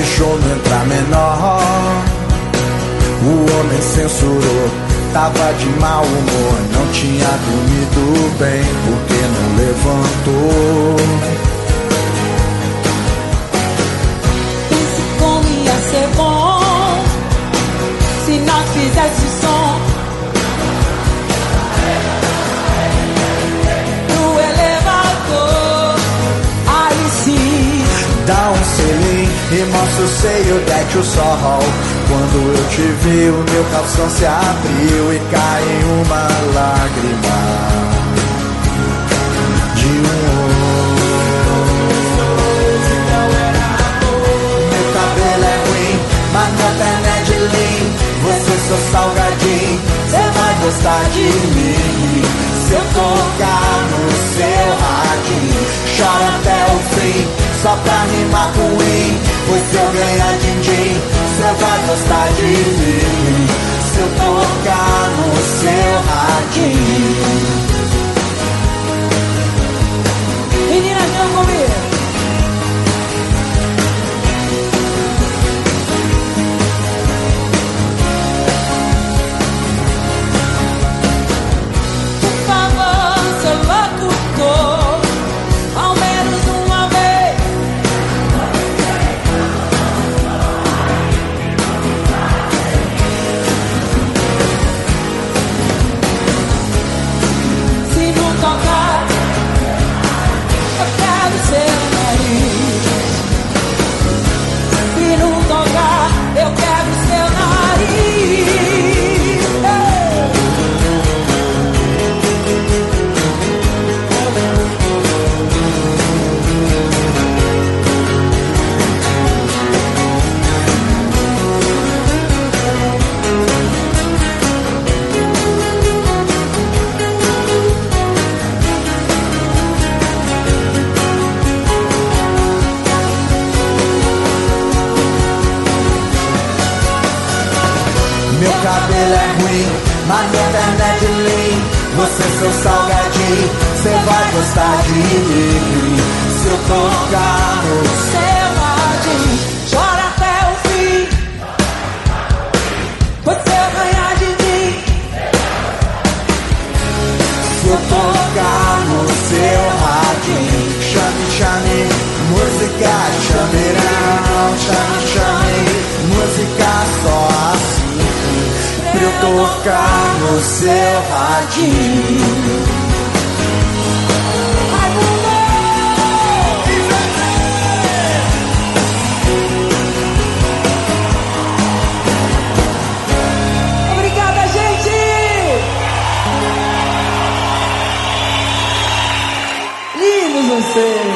esse show não entrar menor. O homem censurou, tava de mau humor, não tinha dormido bem porque não levantou. Pense como ia ser bom se nós fizesse som no elevador. Aí sim, dá um selim e mostra o seio, deck o sol. Quando eu te vi, o meu calção se abriu e cai em uma lágrima de Meu cabelo é ruim, mas minha perna é de lean. Você sou salgadinho, cê vai gostar de mim. Se eu tocar no seu radinho, chora até o fim, só pra rimar com win. Pois se eu ganhar din-din, cê vai gostar de mim. Se eu tocar no seu radinho. meninas, não comigo. Por favor, seu locutor, ao menos uma vez. Se não tocar, eu quero seu nariz. Se não tocar, eu quero seu nariz. Meu cabelo é ruim, mas minha perna é de lean. Você seu salgadinho, cê vai gostar de mim. Se eu tocar no Seu radinho, chora até o fim. Pois se eu ganhar de mim, Se eu tocar no seu radinho, chame, chame, música, chameirão, chame, chame, música só assim. Pra eu tocar no seu radinho. Raimundo! Obrigada, gente! Lindos vocês!